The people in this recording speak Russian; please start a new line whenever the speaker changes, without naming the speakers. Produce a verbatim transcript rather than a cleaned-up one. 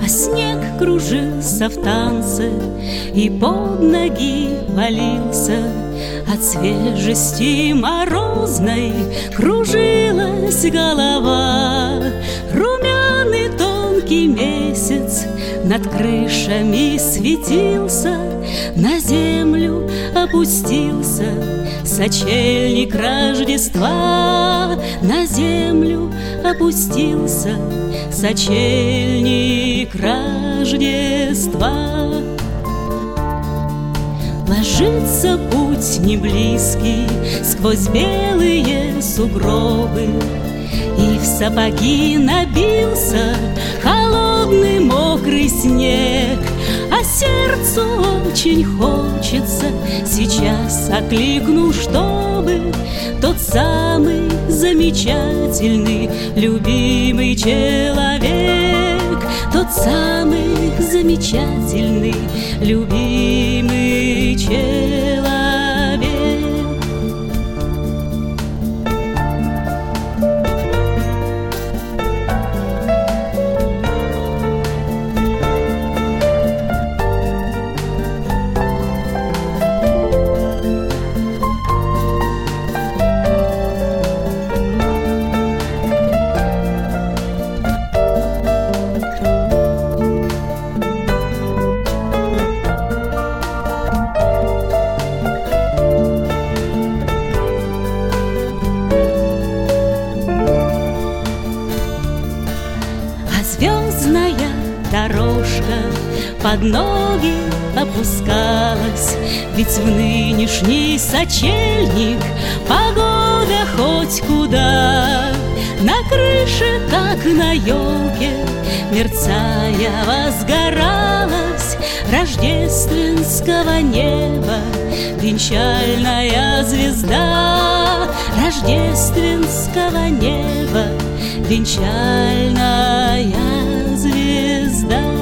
А снег кружился в танце и под ноги валился. От свежести морозной кружилась голова. Румяный тонкий месяц над крышами светился, на землю опустился сочельник Рождества. На землю опустился сочельник Рождества. Ложится путь неблизкий сквозь белые сугробы, и в сапоги набился холодный мокрый снег. А сердцу очень хочется сейчас окликну, чтобы тот самый замечательный, любимый человек, тот самый замечательный, любимый человек. Звездная дорожка под ноги опускалась, ведь в нынешний сочельник погода хоть куда. На крыше, как на елке, мерцая возгоралась рождественского неба венчальная звезда. Рождественского неба венчальная звезда.